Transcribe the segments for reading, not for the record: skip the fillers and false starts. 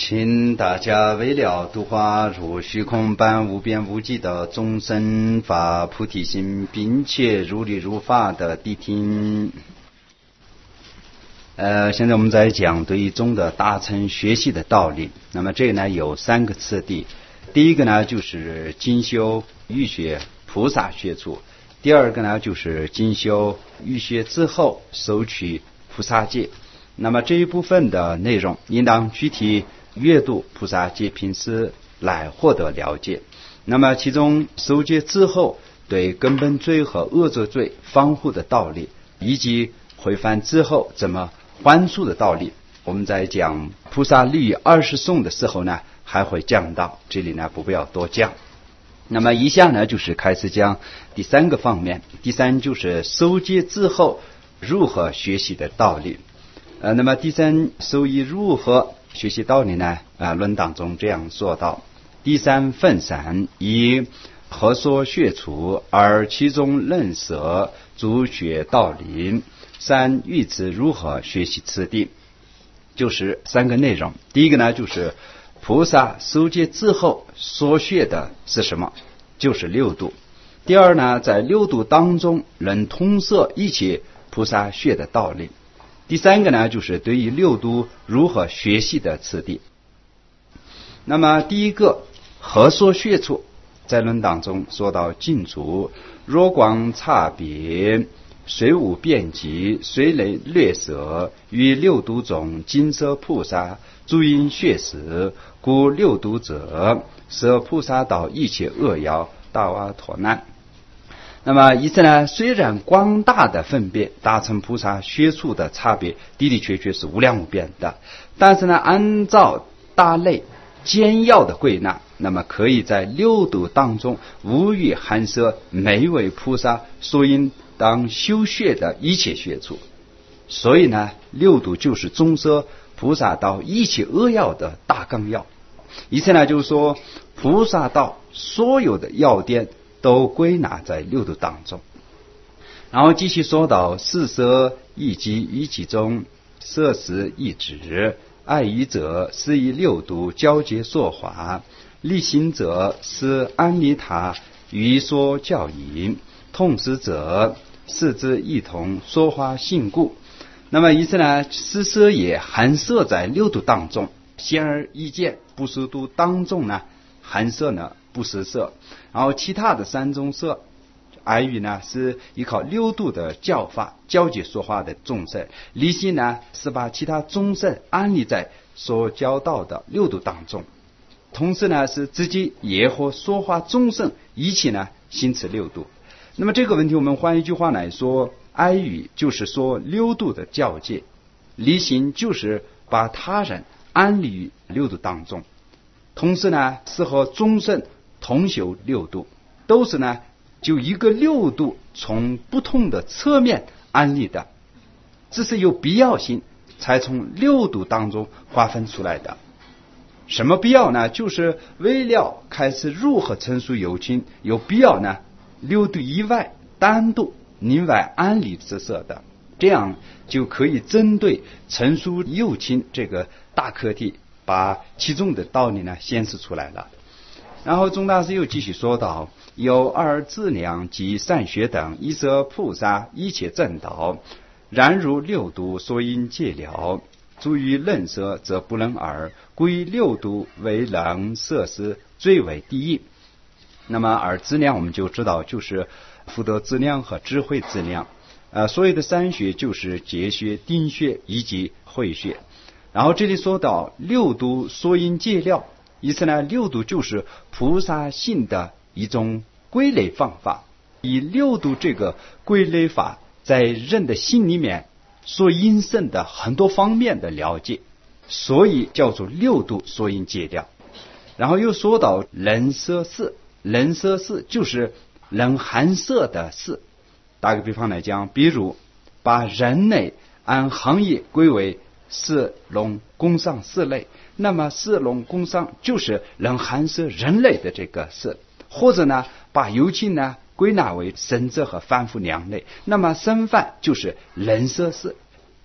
请大家为了度化如虚空般无边无际的众生发菩提心，并且如理如法的谛听。现在我们在讲对于中的大乘学习的道理。那么这呢有3个次第。第一个呢就是精修欲学菩萨学处，第二个呢就是精修欲学之后收取菩萨戒。那么这一部分的内容应当具体阅读菩萨戒品诗来获得了解。那么其中收戒之后对根本罪和恶作罪防护的道理，以及回返之后怎么还俗的道理，我们在讲菩萨律20颂的时候呢还会讲到，这里呢不必要多讲。那么以下呢就是开始讲第3个方面。第3就是收戒之后如何学习的道理。那么第3收益如何学习道理呢？论当中这样说道：第3分散，以何所学处，而其中认识诸学道理。3欲知如何学习此地，就是3个内容。第一个呢就是菩萨收戒之后所学的是什么，就是6度。第二呢，在6度当中能通摄一切菩萨学的道理。第3个呢就是对于6度如何学习的次第。那么第一个何所学处，在论当中说到尽足若光差别，虽无遍及，虽类略舍，于6度中尽摄菩萨诸因学识，故6度者摄菩萨道一切恶要大瓦陀难。那么意思呢，虽然广大的分别大乘菩萨学处的差别的的确确是无量无边的，但是呢按照大类简要的归纳，那么可以在6度当中无余含摄每一位菩萨所应当修学的一切学处。所以呢6度就是总摄菩萨道一切恶要的大纲要。意思呢就是说菩萨道所有的要点都归纳在6度当中。然后继续说到四摄一即一即中，摄识一止，爱疑者是以6度交接说法，力行者是安利他于说教引，痛识者是之一同说话信故。那么意思呢，四摄也含摄在6度当中，显而易见不识度当中呢含摄呢不识摄，然后其他的3种摄爱语呢是依靠6度的教法交接说话的众生，理性呢是把其他众生安立在所教导的6度当中，同时呢是自己也和说话众生一起呢行持6度。那么这个问题我们换一句话来说，爱语就是说6度的教戒，理性就是把他人安立于6度当中，同时呢是和众生同修6度，都是呢就一个6度从不同的侧面安立的，这是有必要性才从6度当中划分出来的。什么必要呢？就是为了开始如何陈述有情，有必要呢6度以外单独另外安立之色的，这样就可以针对陈述有情这个大课题把其中的道理呢显示出来了。然后宗大师又继续说道：有2资粮及善学等，依摄菩萨一切正道，然如6度所应戒了，诸于认摄则不能耳，故以6度为能摄是最为第一。那么2资粮我们就知道就是福德资粮和智慧资粮。所谓的3学就是戒学、定学以及慧学。然后这里说到6度所应戒了，意思呢6度就是菩萨性的一种归类方法，以6度这个归类法在人的心里面所引申的很多方面的了解，所以叫做6度所应戒了。然后又说到人摄事，人摄事就是能含摄的事。打个比方来讲，比如把人类按行业归为士农工商4类，那么士农工商就是能含摄人类的这个事。或者呢把有情呢归纳为生者和凡夫2类，那么生凡就是人摄事。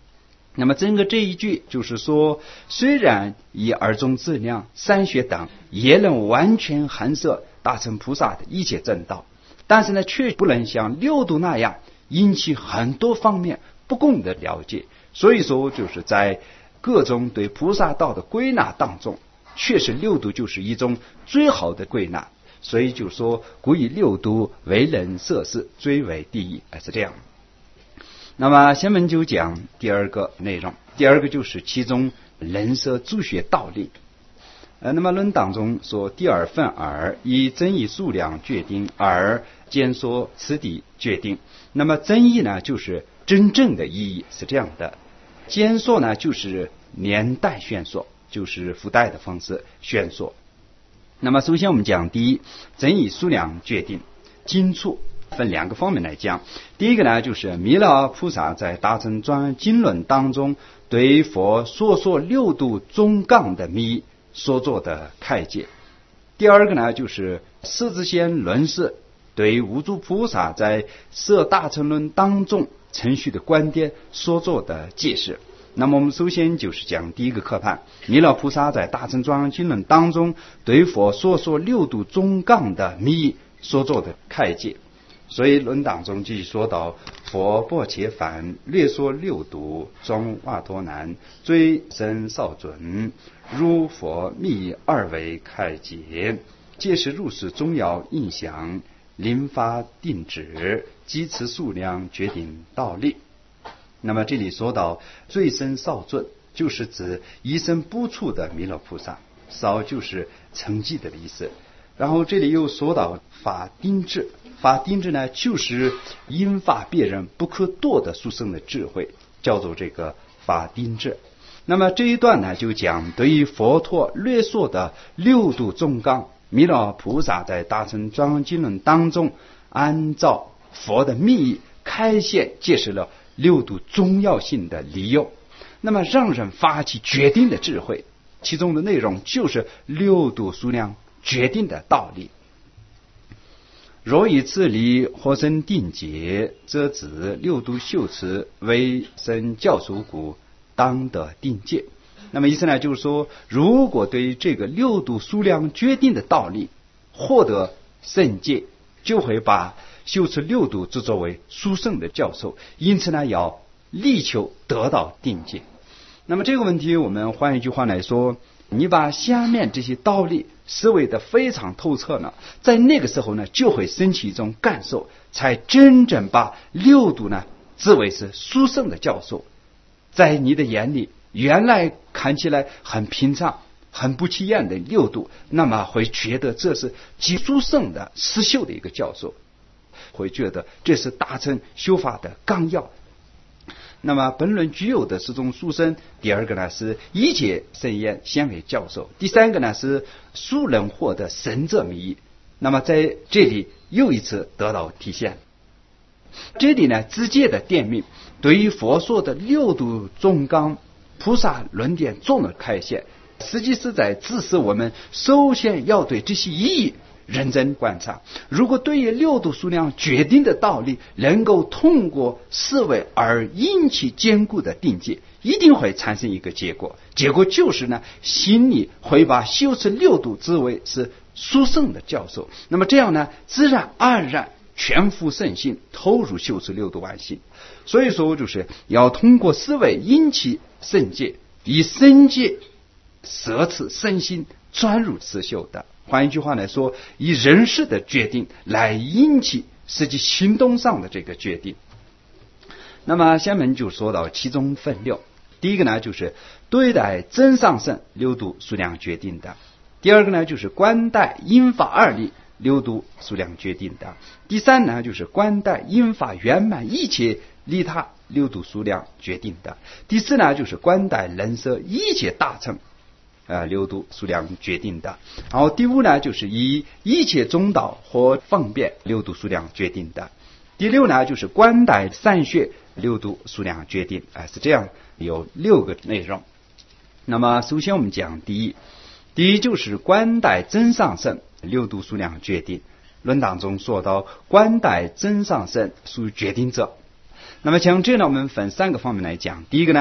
那么整个这一句就是说，虽然以二种质量、三学等也能完全含摄大乘菩萨的一切正道，但是呢，却不能像六度那样引起很多方面不共的了解。所以说，就是在各种对菩萨道的归纳当中，确实六度就是一种最好的归纳。所以就说，故以六度为人摄事，最为第一，是这样。那么下面就讲第二个内容，第二个就是其中人摄助学道理。那么论当中说，第二分二，以增益数量决定，二简说此地决定。那么增益呢，就是真正的意义是这样的，简说呢就是年代宣说，就是附带的方式宣说。那么首先我们讲第一，增益数量决定，经处分两个方面来讲。第一个呢，就是弥勒菩萨在大乘专案经论当中对佛所说六度中纲的密所做的开解。第二个呢，就是释子仙论师对无著菩萨在摄大乘论当中程序的观点所做的解释。那么我们首先就是讲第一个科判，弥勒菩萨在大乘专案经论当中对佛所说六度中纲的密所做的开解。所以论当中就说到，佛薄伽梵略说六度，中瓦陀南最深少准，如佛密二为开解，皆是如是中要印象，临发定止，即此数量决定道理。那么这里说到最深少准，就是指一生不处的弥勒菩萨，少就是成绩的意思。然后这里又说到法定智，法定智呢，就是引发别人不可夺的殊胜的智慧，叫做这个法定智。那么这一段呢，就讲对于佛陀略说的六度中纲，弥勒菩萨在大乘专案经论当中按照佛的密意开显解释了六度重要性的理由，那么让人发起决定的智慧，其中的内容就是六度数量决定的道理。若以此理获生定解，则指六度修持为生教授故，当得定解。那么意思呢，就是说，如果对于这个六度数量决定的道理获得圣解，就会把修持六度之作为殊胜的教授，因此呢，要力求得到定解。那么这个问题，我们换一句话来说，你把下面这些道理思维的非常透彻呢，在那个时候呢，就会升起一种感受，才真正把六度呢自为是殊胜的教授。在你的眼里，原来看起来很平常、很不起眼的六度，那么会觉得这是极殊胜的实修的一个教授，会觉得这是大乘修法的纲要。那么本论具有的是种殊胜，第二个呢是一切圣言先为教授，第三个呢是殊能获得神者密意。那么在这里又一次得到体现。这里呢直接的点明对于佛说的六度中纲菩萨论点做了开显，实际是在指示我们首先要对这些意义认真观察。如果对于六度数量决定的道理能够通过思维而引起坚固的定解，一定会产生一个结果，结果就是呢，心里会把修持六度之为是殊胜的教授。那么这样呢，自然而然全副圣心投入修持六度完行。所以说，就是要通过思维引起圣解，以圣解摄持身心专入持修的。换一句话来说，以人事的决定来引起实际行动上的这个决定。那么下面就说到其中分六。第一个呢，就是对待真上圣六度数量决定的；第二个呢，就是观待因法二力六度数量决定的；第三呢，就是观待因法圆满一切利他六度数量决定的；第四呢，就是观待人摄一切大乘六度数量决定的。然后第五呢，就是以一切中道或方便六度数量决定的。第六呢，就是观待善学六度数量决定，是这样，有六个内容。那么首先我们讲第一就是观待真上圣六度数量决定。论当中说到观待真上圣属于决定者。那么讲这呢，我们分三个方面来讲。第一个呢，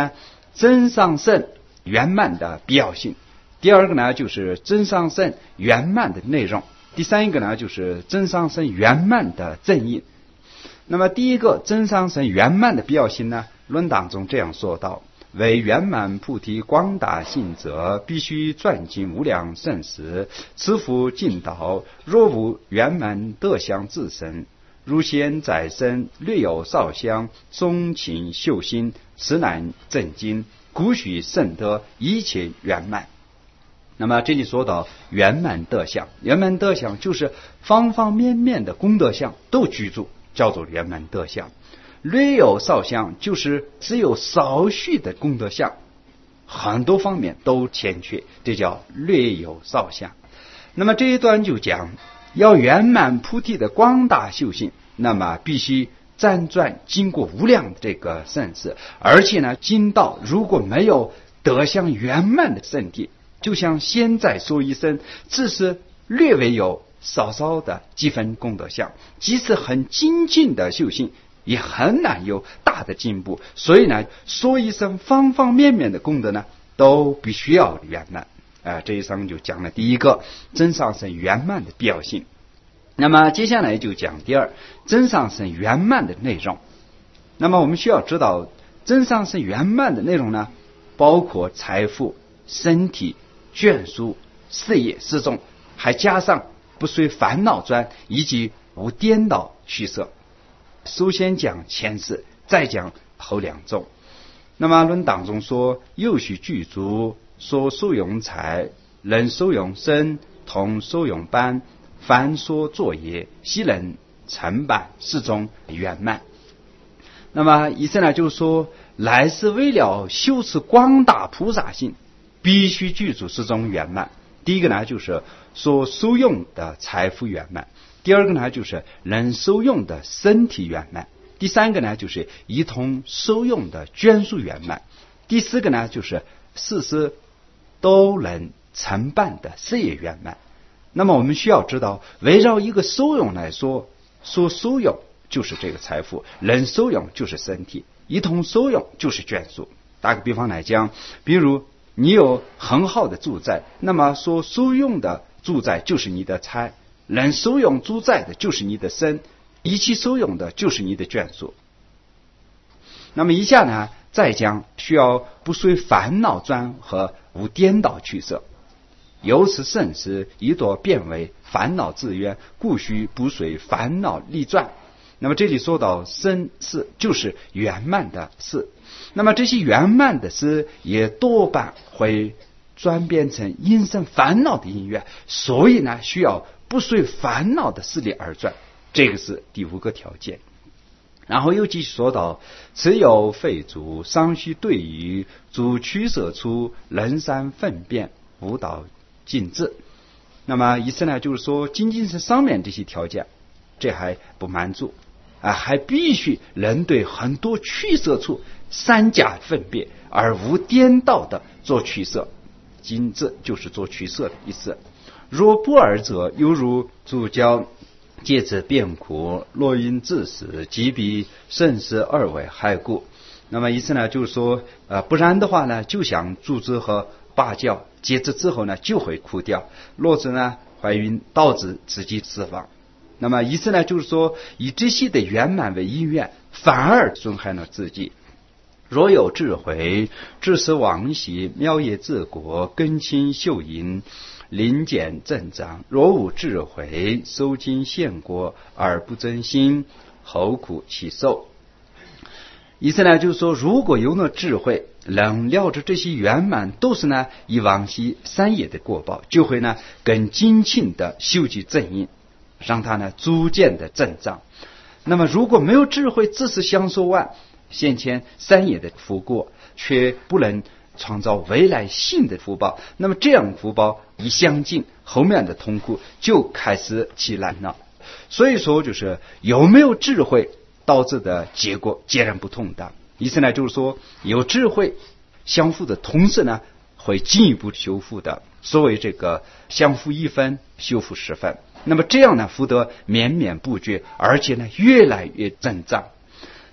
真上圣圆满的必要性；第二个呢就是真上圣圆满的内容；第三个呢就是真上圣圆满的正义。那么第一个真上圣圆满的必要性呢，论当中这样说道：为圆满菩提广大性者，必须转尽无量盛世，此复尽道。若无圆满德相自身，如现在生略有少相，钟情修心，实难正经。故许圣德一切圆满。那么这里说到圆满德相，圆满德相就是方方面面的功德相都具足，叫做圆满德相。略有少相就是只有少许的功德相，很多方面都欠缺，这叫略有少相。那么这一段就讲要圆满菩提的广大修行，那么必须辗转经过无量这个盛世，而且呢经道如果没有德相圆满的圣体，就像现在说一声只是略微有稍稍的几分功德相，即使很精进的修行也很难有大的进步。所以呢说一声方方面面的功德呢都必须要圆满。这一章就讲了第一个真上圣圆满的必要性。那么接下来就讲第二真上圣圆满的内容。那么我们需要知道真上圣圆满的内容呢，包括财富、身体、眷属、事业四种，还加上不随烦恼转，以及无颠倒取舍。首先讲前世，再讲后两种。那么论当中说，又许具足，说受用财，人受用身，同受用班，凡所作业，悉能成办，四种圆满。那么意思呢，就是说来是为了修持广大菩萨性，必须具足四种圆满。第一个呢，就是所受用的财富圆满；第二个呢，就是人受用的身体圆满；第三个呢，就是一同受用的眷属圆满；第四个呢，就是事事都能成办的事业圆满。那么我们需要知道，围绕一个受用来说，所受用就是这个财富，人受用就是身体，一同受用就是眷属。打个比方来讲，比如你有很好的住宅，那么所受用的住宅就是你的财，人受用住宅的就是你的身，一起受用的就是你的眷属。那么以下呢，再讲需要不随烦恼转和无颠倒取舍。由此圣时，一多变为烦恼自愿，故须不随烦恼力转。那么这里说到生事就是圆满的事，那么这些圆满的事也多半会转变成因生烦恼的因缘，所以呢需要不随烦恼的势力而转，这个是第五个条件。然后又继续说到，此有废足，尚须对于诸取舍处，人善分辨，无道尽致。那么意思呢，就是说仅仅是上面这些条件，这还不满足还必须人对很多取舍处善加分别，而无颠倒的做取舍。尽致就是做取舍的意思。若不尔者，犹如主教借此变苦，若因致死，即比甚是二为害故。那么意思呢，就是说不然的话呢，就像竹子和芭蕉结子之后呢就会枯掉，若是呢怀孕导致自己死亡。那么意思呢，就是说以这些的圆满为因缘，反而损害了自己。若有智慧，致使往昔，妙业治国，根清秀隐，临简正章；若无智慧，收经献国而不真心，后苦其受。意思呢，就是说如果有了智慧，能了知这些圆满都是呢以往昔善业的果报，就会呢更精勤的修集正因，让它呢逐渐的增长。那么如果没有智慧，只是享受完先前善业的福果，却不能创造未来新的福报，那么这样福报一相近，后面的痛苦就开始起来了。所以说就是有没有智慧导致的结果截然不同的。意思呢，就是说有智慧相互的同时呢会进一步修复的，所谓这个相互一分修复十分。那么这样呢福德绵绵不绝，而且呢越来越增长。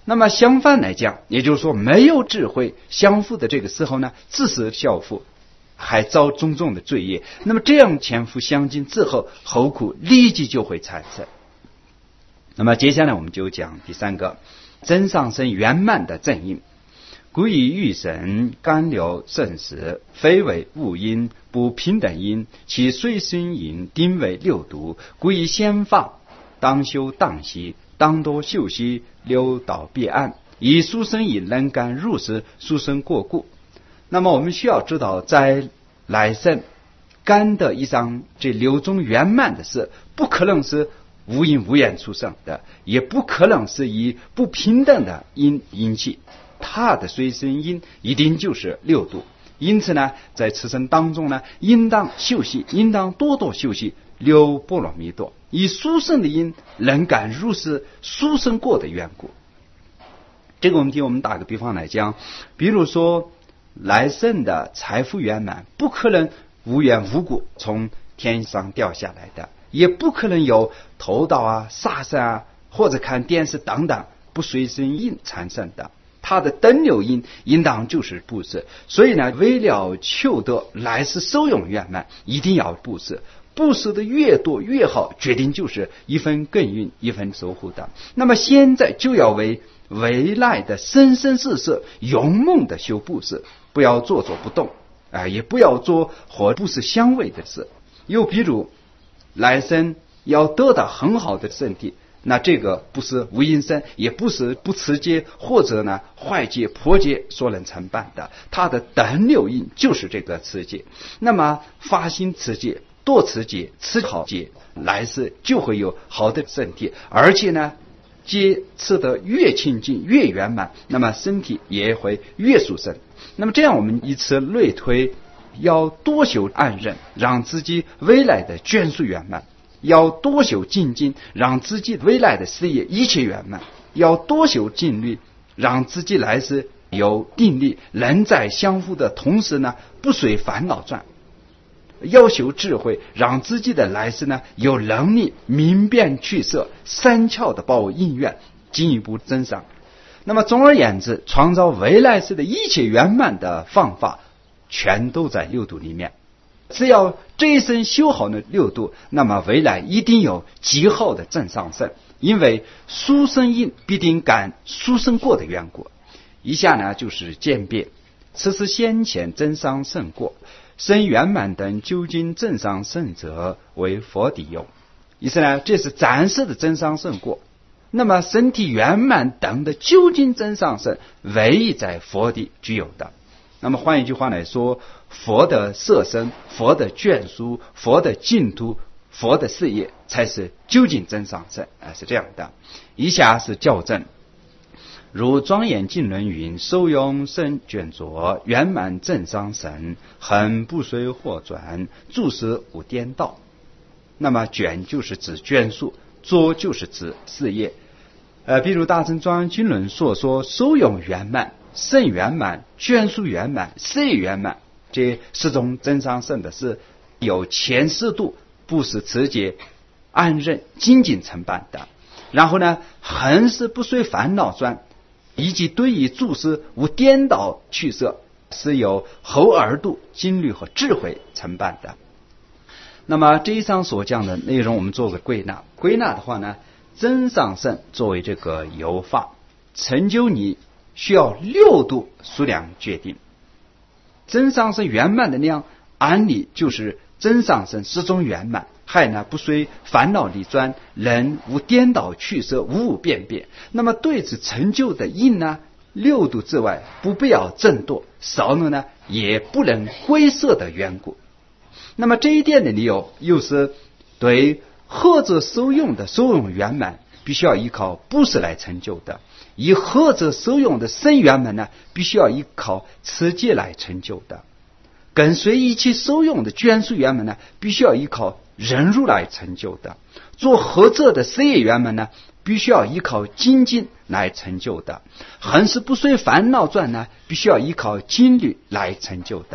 那么相反来讲，也就是说没有智慧相负的这个时候呢，自食孝父，还遭种种的罪业。那么这样前夫相近之后，后苦立即就会产生。那么接下来我们就讲第三个真上身圆满的正因。故以欲神干流盛时，非为物因，不平等因，其随身因定为六度。故以先放，当修当息，当多休息，六道必安，以书生以能干入世，书生过故。那么我们需要知道，在来生干的一上这六种圆满的事，不可能是无因无缘出生的，也不可能是以不平等的因引起，它的随身因一定就是六度。因此呢，在此生当中呢，应当修习，应当多多修习六波罗蜜多，以殊胜的因能感入世，殊胜过的缘故。这个问题我们打个比方来讲，比如说来生的财富圆满，不可能无缘无故从天上掉下来的，也不可能有偷盗啊、杀生啊，或者看电视等等不随身因产生的。它的等流因应当就是布施。所以呢，为了求得来世受用圆满，一定要布施。布施的越多越好，决定就是一分耕耘一分收获的。那么现在就要为未来的生生世世勇猛的修布施，不要坐坐不动，也不要做和布施相违的事。又比如来生要得到很好的身体，那这个不是无因身，也不是不持戒或者呢坏戒破戒所能承办的，它的等流因就是这个持戒。那么发心持戒，多持戒，持好戒，来世就会有好的身体，而且呢戒持得越清净越圆满，那么身体也会越殊胜。那么这样我们以此类推，要多修安忍，让自己未来的眷属圆满；要多修精进，让自己未来的事业一切圆满；要多修静虑，让自己来世有定力，能在相互的同时呢，不随烦恼转；要修智慧，让自己的来世呢有能力明辨取舍，善巧的把握因缘，进一步增上。那么总而言之，创造未来世的一切圆满的方法全都在六度里面。只要这一生修好了六度，那么未来一定有极好的正上升，因为殊胜因必定感殊胜过的缘故。以下呢就是鉴别，此是先前真上胜过，生圆满等究竟正上胜者为佛底用。意思呢，这是暂时的真上胜过。那么身体圆满等的究竟真上胜，唯一在佛地具有的。那么换一句话来说，佛的色身、佛的眷属、佛的净土、佛的事业才是究竟真上胜，是这样的。以下是校正。如庄严经论云：受用生眷着，圆满正上神，恒不随惑转，诸事无颠倒。那么眷就是指眷属，着就是指事业。比如大乘庄严经论所说，受用圆满、圣圆满、眷属圆满、事业圆满，这四种真上圣的是有前四度不是持戒、安忍、精进承办的。然后呢，恒是不随烦恼转，以及对于诸事无颠倒取舍，是由后二度经律和智慧承办的。那么这一章所讲的内容我们做个归纳。归纳的话呢，真上圣作为这个有法，成就你需要六度数量决定。真上圣圆满的量，按理就是真上圣始终圆满，还呢不随烦恼离转，人无颠倒取舍，无无变变。那么对此成就的因呢，六度之外不必要争夺，少了呢也不能归舍的缘故。那么这一点的理由又是对合者受用的受用圆满，必须要依靠布施来成就的；以合者受用的生圆满呢，必须要依靠持戒来成就的；跟随一切受用的眷属圆满呢，必须要依靠忍辱来成就的；做合者的事业圆满呢，必须要依靠精进来成就的；恒是不随烦恼转呢，必须要依靠精律来成就的；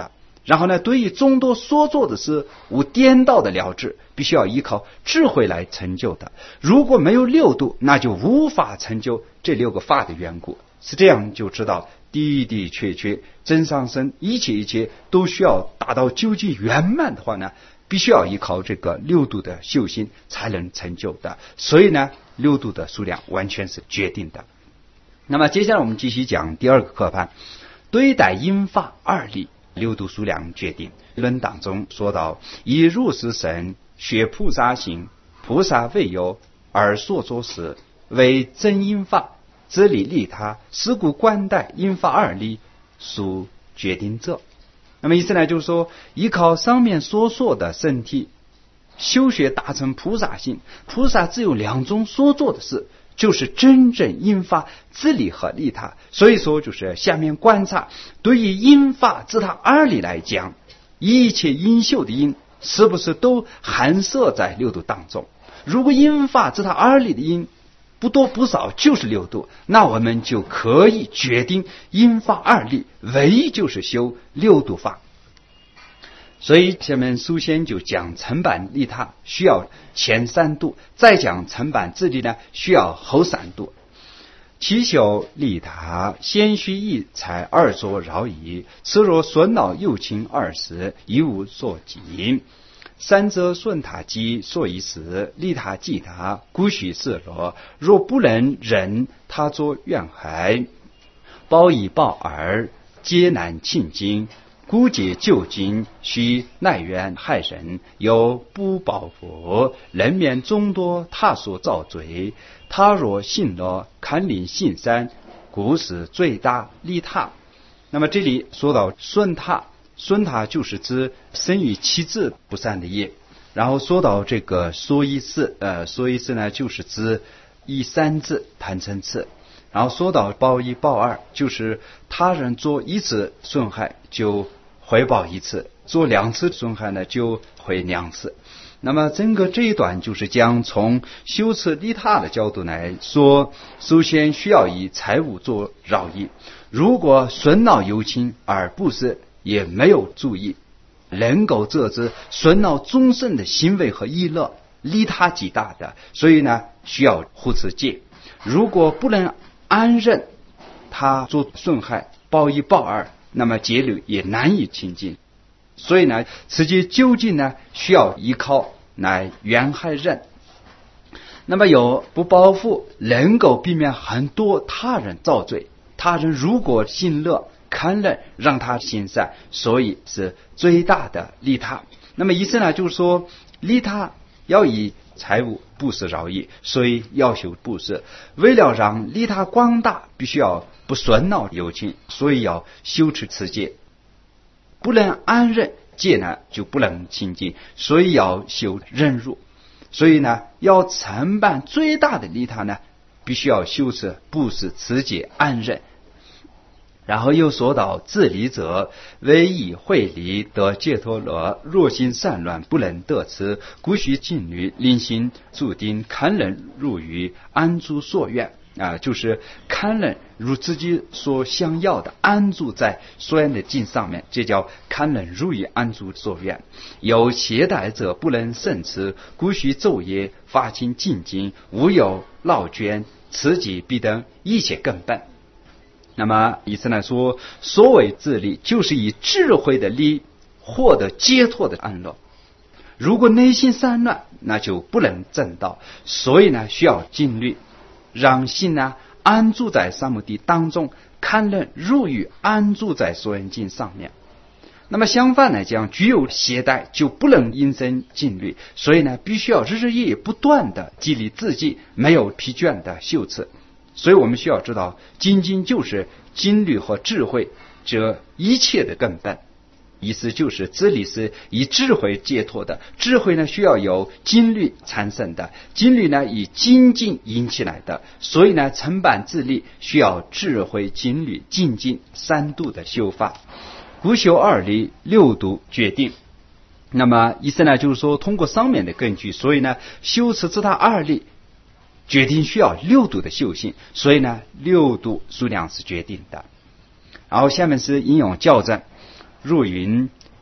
然后呢，对于众多所做的事无颠倒的了知，必须要依靠智慧来成就的。如果没有六度，那就无法成就这6个法的缘故。是这样就知道的的确确真上身一切都需要达到究竟圆满的话呢，必须要依靠这个6度的修行才能成就的。所以呢，6度的数量完全是决定的。那么接下来我们继续讲第2个课判，对待因法2力，6度数量决定论当中说到，以入世神学菩萨行，菩萨未有而所作事为真因法，自利利他，是故观待因法2力属决定者。那么意思呢，就是说依靠上面所说的身体修学达成菩萨行，菩萨只有2种所做的事，就是真正因法自利和利他。所以说就是下面观察，对于因法自他2力来讲，一切因修的因是不是都含摄在6度当中？如果因法自他2力的因不多不少就是6度，那我们就可以决定因法2力唯一就是修6度法。所以下面首先就讲成办利他需要前3度，再讲成办自利呢需要后3度。其修利他，先须一才2作饶益，此若顺恼有情2事，一无所及。3则顺他机，所以事利他济他，故须示乐。若不能忍他作怨害，报一报2，皆难亲近。故皆究竟，须耐怨害人，有不报复，人面众多他所造罪。他若信乐，堪临信善，故是最大利他。那么这里说到顺他，顺他就是指生于妻子不善的业。然后说到这个说一事，说一事呢就是指以3次谈成次。然后说到报一报2，就是他人做1次损害就回报1次，做2次损害呢就回2次。那么整个这一段就是将从修持利他的角度来说，首先需要以财物做饶益。如果顺恼有情而不是也没有注意，能够遮止顺恼众生的行为和意乐，利他极大的，所以呢需要护持戒。如果不能安忍他做损害，报一报2，那么戒律也难以亲近。所以呢此戒究竟呢需要依靠来怨害人。那么有不报复，能够避免很多他人造罪。他人如果行乐，堪忍让他行善，所以是最大的利他。那么意思呢就是说，利他要以财物布施饶益，所以要修布施。为了让利他广大，必须要不顺恼有情，所以要修持持戒。不能安忍，戒呢就不能亲近，所以要修忍辱。所以呢要承办最大的利他呢，必须要修持布施持戒安忍。然后又说到自利者，唯以慧利得解脱乐，若心散乱，不能得此，故须禁律，令心注定，堪忍入于安住所愿。就是堪忍如自己所想要的，安住在所愿的境上面，这叫堪忍入于安住所愿。有懈怠者不能胜持，故须昼夜发心精进，无有劳倦，此即必得一切根本。那么以此来说，所谓自利，就是以智慧的利获得解脱的安乐。如果内心散乱，那就不能正道。所以呢需要禁律，让心呢安住在三摩地当中，堪忍入于安住在所缘境上面。那么相反来讲，具有懈怠就不能因身禁律，所以呢必须要日日夜夜不断的激励自己，没有疲倦的修持。所以我们需要知道，精进就是经律和智慧这一切的根本。意思就是自利是以智慧解脱的，智慧呢需要由经律产生的，经律呢以精进引起来的。所以呢承办自利需要智慧经律精进3度的修法。故修2力6度决定。那么意思呢就是说，通过上面的根据，所以呢修持自他2力决定需要6度的修行，所以呢6度数量是决定的。然后下面是引用校正，若云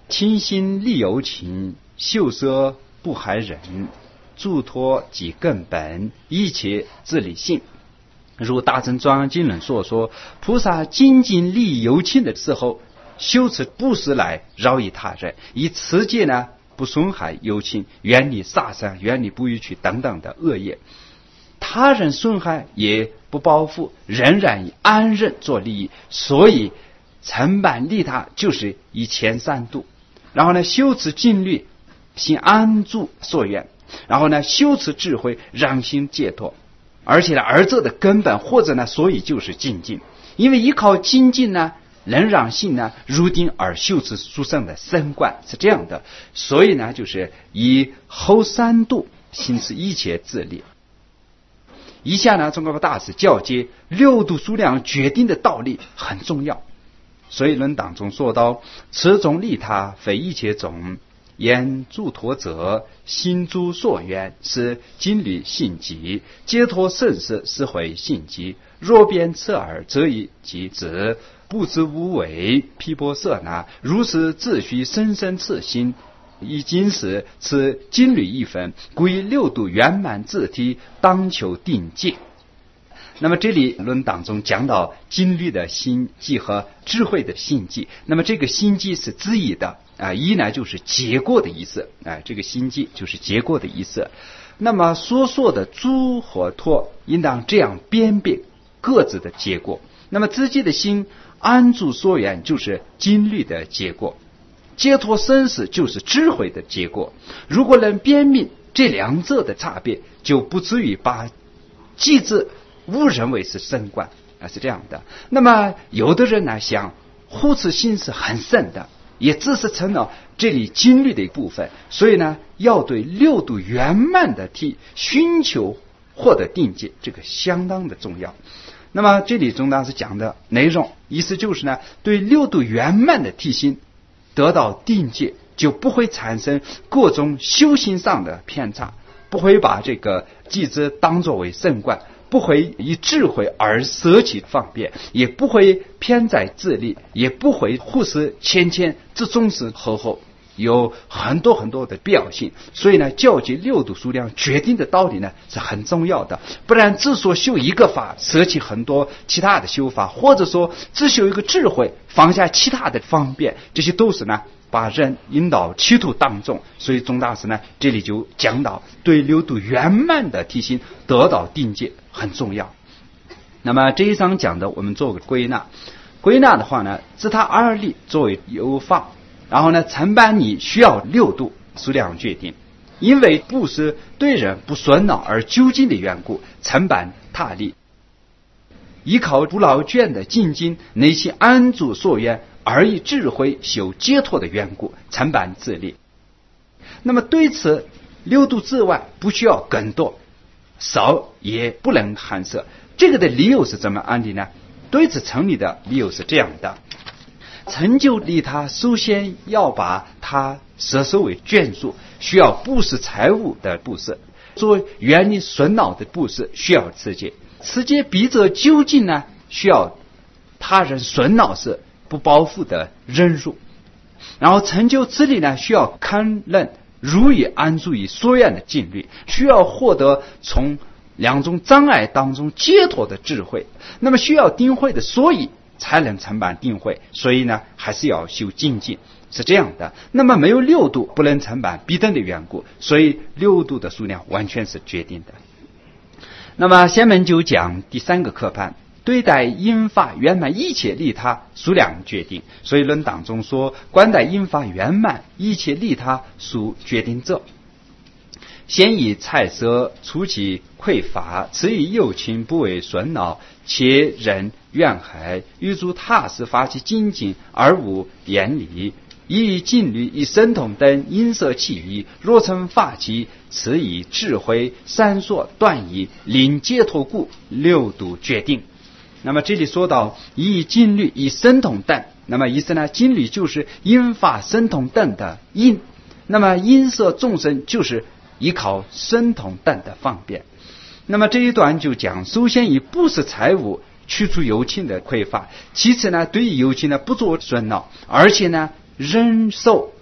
清心利有情，秀色不害人，助脱即根本，一切自理性。如大乘庄严经论所说，菩萨精进利有情的时候，修持布施来饶益他人，以持戒呢不损害有情，远离杀生，远离不欲取等等的恶业。他人损害也不报复，仍然以安忍做利益。所以成办利他就是以前三度，然后呢修持禁律，行安住所愿，然后呢修持智慧，让心解脱。而且呢而这的根本或者呢所以就是精进，因为依靠精进呢能让心呢入定而修持殊胜的升观，是这样的。所以呢就是以后三度行持一切自利。以下呢中国大师教诫六度数量决定的道理很重要。所以论当中说到，此种利他非一切种，言助脱者心诸所愿，是经律性极，解脱甚事是会性极。若变此耳，则以即止，不知无为，毗婆舍那，如是自须深深次心。以今时此经律一分，归六度圆满自体，当求定界。那么这里论当中讲到经律的心计和智慧的心计，那么这个心计是字义的一呢就是结果的意思这个心计就是结果的意思。那么所说的诸和脱应当这样辨别各自的结果。那么自己的心安住所愿就是经律的结果，解脱生死就是智慧的结果。如果能辨明这两者的差别，就不至于把机智误认为是升观是这样的。那么有的人呢想护持心是很深的，也只是成了这里经律的一部分，所以呢要对六度圆满的体寻求获得定界，这个相当的重要。那么这里中大师讲的内容意思就是呢，对六度圆满的体心得到定界，就不会产生各种修行上的偏差，不会把这个机智当作为升观，不会以智慧而舍弃方便，也不会偏在自利，也不会忽视前前，这总是厚厚有很多很多的必要性。所以呢教诫六度数量决定的道理呢是很重要的，不然只说修一个法，舍弃很多其他的修法，或者说只修一个智慧，放下其他的方便，这些都是呢把人引导歧途当中。所以宗大师呢这里就讲到对六度圆满的体心得到定界很重要。那么这一章讲的我们做个归纳的话呢，自他二力作为有法，然后呢承办你需要六度数量决定，因为布施对人不损恼而究竟的缘故，承办他力，依靠不劳倦的精进，内心安住所愿，而以智慧修解脱的缘故，承办自力。那么对此六度之外不需要更多，少也不能含摄。这个的理由是怎么安的呢？对此成立的理由是这样的：成就利他，首先要把它摄受为眷属，需要布施财物的布施；作为远离损恼的布施，需要持戒。持戒逼着究竟呢，需要他人损恼时不报复的忍辱。然后成就自利呢，需要堪忍如意安住于所愿的禁律，需要获得从两种障碍当中解脱的智慧。那么需要定慧的，所以才能承办定慧，所以呢还是要修精进，是这样的。那么没有六度不能承办必等的缘故，所以六度的数量完全是决定的。那么下面就讲第三个科判，对待因法圆满一切利他数量决定。所以论当中说，观待因法圆满一切利他数决定者，先以菜色出其匮乏，此以有情不为损恼，且人怨害，欲诸他事发其精进而无言离，以禁律以神通等因色起义，若成法器，此以智慧闪烁断疑，令解脱故，六度决定。那么这里说到以禁律以神通等，那么意思呢，禁律就是因法神通等的因，那么因色众生就是依靠神通等的方便。那么这一段就讲，首先以布施财物去除有情的匮乏，其次呢对于有情呢不做损恼，而且呢忍受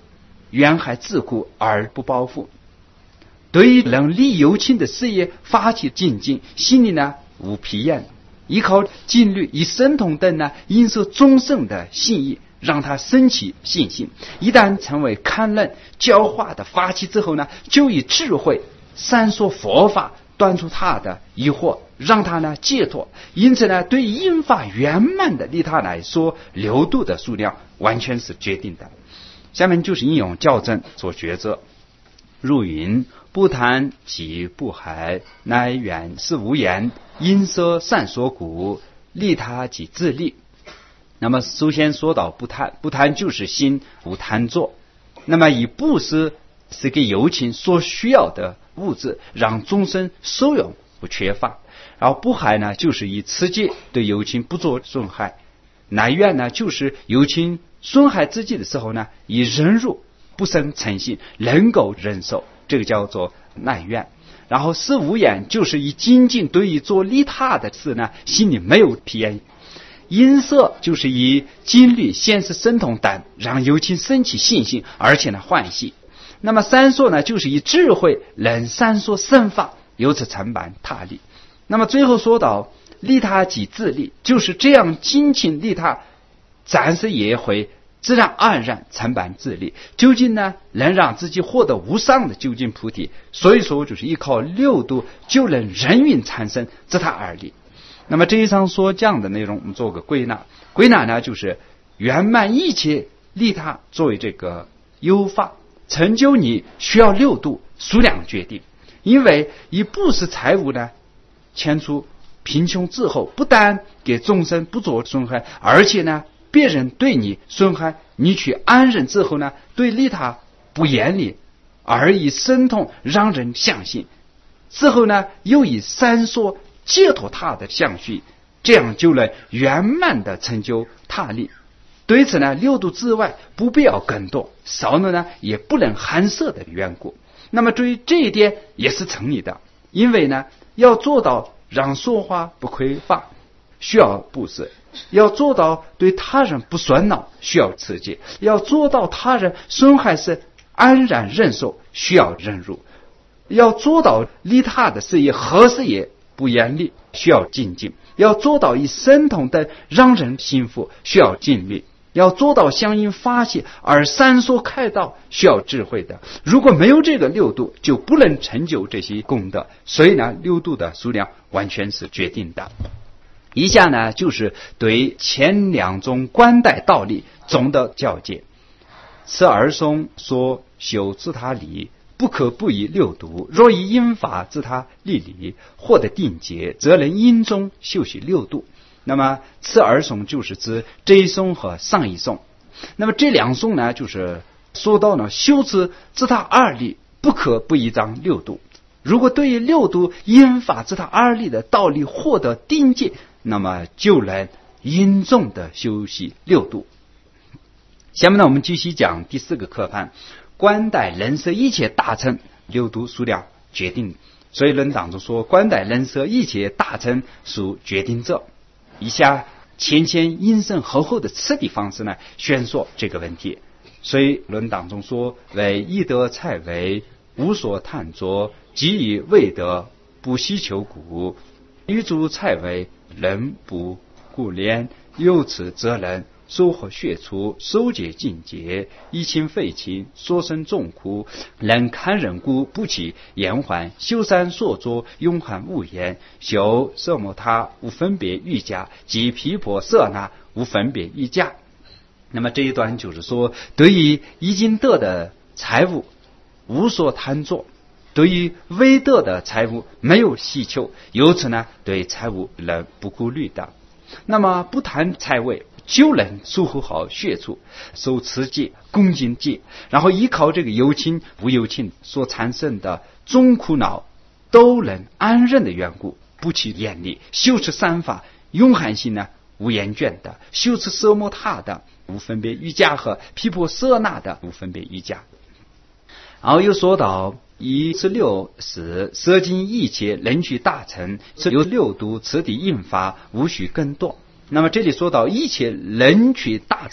远海自顾而不抱负。对于能力有情的事业发起精进，心里呢无疲厌，依靠禁律以神通等呢因受众生的信义，让他升起信心。一旦成为堪能教化的法器之后呢，就以智慧闪烁佛法，断除他的疑惑，让他呢解脱。因此呢，对于因法圆满的利他来说，流度的数量完全是决定的。下面就是应用校正做抉择。入云：不贪即不害，乃远是无言，因舍善所故，利他即自利。那么首先说到不贪，不贪就是心无贪作。那么以布施是给有情所需要的物质，让众生受用不缺乏。然后不害呢，就是以持戒对有情不做损害。乃愿呢，就是有情损害自己的时候呢，以忍辱不生嗔心，能够忍受，这个叫做耐愿。然后是无言，就是以精进对于做利他的事呢，心里没有疲厌。因舍就是以经律现实神通等，让有情升起信心，而且呢欢喜。那么三说呢，就是以智慧能三说圣法，由此承办他利。那么最后说到利他即自利，就是这样精勤利他，暂时也会自然而然承办自利，究竟呢能让自己获得无上的究竟菩提。所以说就是依靠六度就能人运产生，自他而利。那么这一章所讲的内容，我们做个归纳。归纳呢，就是圆满一切利他作为这个优法，成就你需要六度数量决定。因为以布施财物呢，迁出贫穷之后，不但给众生不做损害，而且呢别人对你损害，你去安忍之后呢，对利他不严厉，而以神通让人相信，之后呢又以三说解脱他的相续，这样就能圆满的成就他利。对此呢，六度之外不必要更多，少了呢也不能含摄的缘故。那么对于这一点也是成立的，因为呢要做到让说话不匮乏，需要布施；要做到对他人不损恼，需要持戒；要做到他人损害时安然忍受，需要忍辱；要做到利他的事业何事也不严厉，需要精进；要做到以神通等让人幸福，需要尽力；要做到相应发泄而三说开道，需要智慧的。如果没有这个六度，就不能成就这些功德。所以呢，六度的数量完全是决定的。以下呢就是对前两种观待道理总的教诫。此二颂说修自他理，不可不以六度，若以因法自他利理，获得定解，则能因中修习六度。那么此二颂就是指这一颂和上一颂。那么这两颂呢，就是说到呢修持自他二理，不可不依仗六度。如果对于六度因法自他二理的道理获得定解，那么就能因中的修习六度。下面呢，我们继续讲第四个课判，观待人色一切大乘，六度数量决定。所以论当中说，观待人色一切大乘属决定者。以下前因深厚厚的次第方式呢，宣说这个问题。所以论当中说，为一得财为无所贪着，即以未得不希求故，欲诸财为人不顾怜，由此则能收获血出，收解尽解，一清废清，所生众苦，能堪忍故，不起延缓，修三所作，永含无言，修色摩他无分别欲加，即毗婆舍那无分别欲加。那么这一段就是说，对于已经得的财物无所贪着，对于未得的财物没有希求，由此呢对财物能不顾虑的。那么不贪财位，就能守护好血出，守持戒，恭敬戒，然后依靠这个有情无有情所产生的众苦恼都能安忍的缘故，不起严厉，修持三法，永含心呢无厌倦的，修持色摩他的无分别瑜伽和毗婆舍那的无分别瑜伽。然后又说到16是摄尽一切能取大乘，是由六度此地印法，无需更多。那么这里说到一切能取大乘，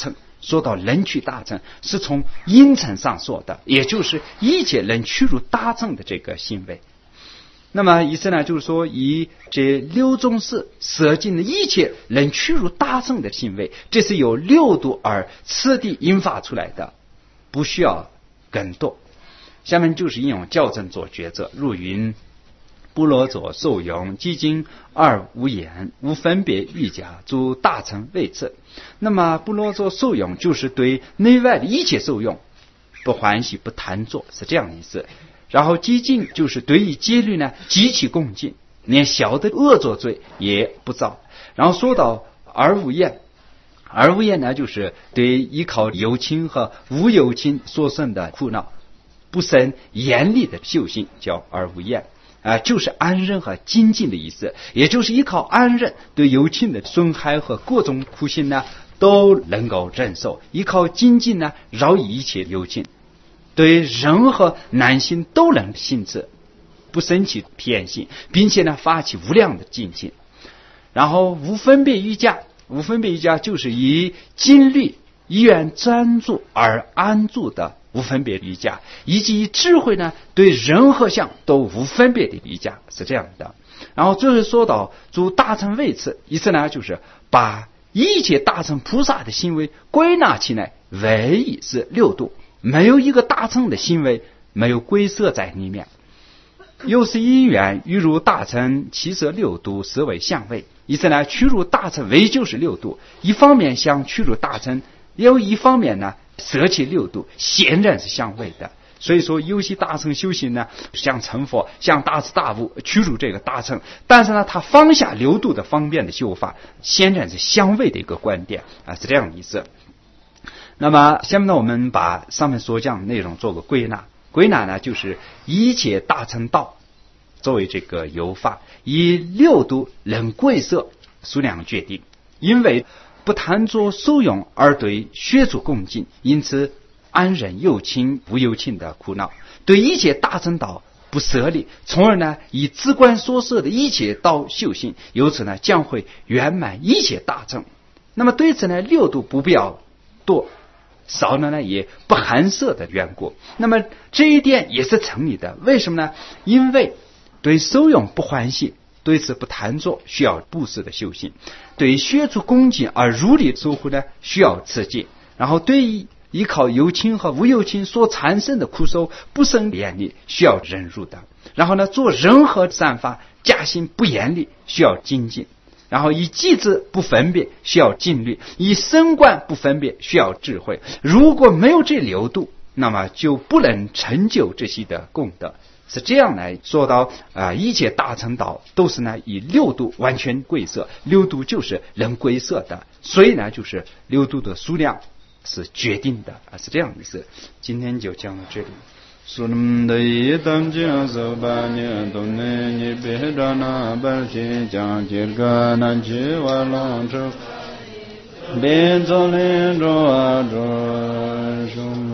说到能取大乘，是从因乘上说的，也就是一切能趋入大乘的这个行为。那么意思呢，就是说以这六种事舍尽了一切能趋入大乘的行为，这是由六度而次第引发出来的，不需要更多。下面就是应用校正做抉择。如云：不罗佐受用基经二无言，无分别欲假，诸大乘位次。那么不罗佐受用就是对内外的一切受用不欢喜不贪着，是这样的意思。然后基经就是对于戒律呢极其恭敬，连小的恶作罪也不造。然后说到而无厌，而无厌呢就是对依靠有情和无有情所生的苦恼不生严厉的修行，叫而无厌就是安忍和精进的意思，也就是依靠安忍对有情的损害和各种苦心呢都能够忍受，依靠精进呢饶以一切有情，对任何难行都能行持，不生起偏心，并且呢发起无量的精进。然后无分别瑜伽，无分别瑜伽就是以精律意愿专注而安住的无分别瑜伽，以及以智慧呢对任何相都无分别的瑜伽，是这样的。然后最后说到诸大乘位次，意思呢就是把一切大乘菩萨的行为归纳起来，唯一是六度，没有一个大乘的行为没有归摄在里面。又是因缘欲入大乘，其摄六度实为相位。意思呢，趋入大乘为就是六度，一方面想趋入大乘，又一方面呢舍弃六度，显然是相位的。所以说有些大乘修行呢，想成佛，想大彻大悟，趋入这个大乘，但是呢他放下六度的方便的修法，显然是相位的一个观点是这样的意思。那么下面呢我们把上面所讲的内容做个归纳。归纳呢就是一切大乘道作为这个有法，以六度能贵色数量决定，因为不贪着受用而对学处恭敬，因此安忍有情无有情的苦恼，对一切大乘道不舍离，从而呢以自观所摄的一切道修行，由此呢将会圆满一切大乘。那么对此呢六度不必要多，少了呢也不含摄的缘故，那么这一点也是成立的。为什么呢？因为对受用不欢喜，对此不贪着，需要布施的修行；对学处恭敬而如理守护呢，需要持戒。然后对于依靠有情和无有情所产生的苦受不生严厉，需要忍辱的。然后呢，做任何善法假心不严厉，需要精进。然后以机智不分别，需要禁律；以身观不分别，需要智慧。如果没有这六度，那么就不能成就这些的功德。是这样来说到一切大乘道都是呢以六度完全归摄，六度就是能归摄的，所以呢就是六度的数量是决定的是这样的意思。今天就讲到这里。Sunam dayi tamjya sabanya tunne ni behedana balchi jang jirga nanchi walang chuk ben zolin ro a ro shum